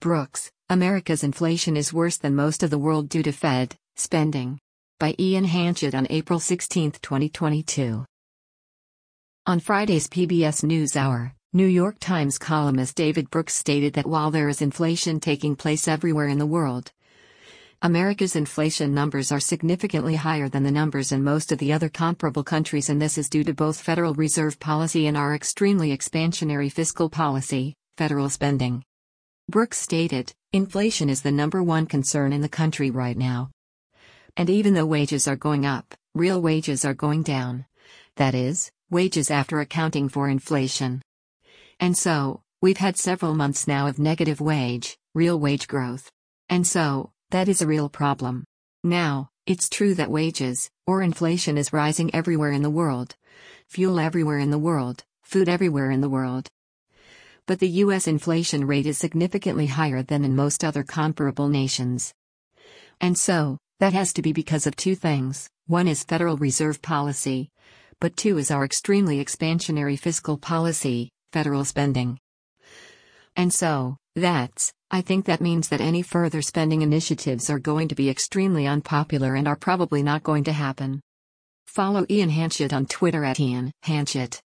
Brooks, America's inflation is worse than most of the world due to Fed spending. By Ian Hanchett on April 16, 2022. On Friday's PBS NewsHour, New York Times columnist David Brooks stated that while there is inflation taking place everywhere in the world, America's inflation numbers are significantly higher than the numbers in most of the other comparable countries, and this is due to both Federal Reserve policy and our extremely expansionary fiscal policy, federal spending. Brooks stated, "Inflation is the number one concern in the country right now. And even though wages are going up, real wages are going down. That is, wages after accounting for inflation. And so, we've had several months now of negative real wage growth. And so, that is a real problem. Now, it's true that wages, or inflation, is rising everywhere in the world. Fuel everywhere in the world, food everywhere in the world. But the US inflation rate is significantly higher than in most other comparable nations. And so, that has to be because of two things. One is Federal Reserve policy, but two is our extremely expansionary fiscal policy, federal spending. And so, I think that means that any further spending initiatives are going to be extremely unpopular and are probably not going to happen." Follow Ian Hanchett on Twitter @Ian Hanchett.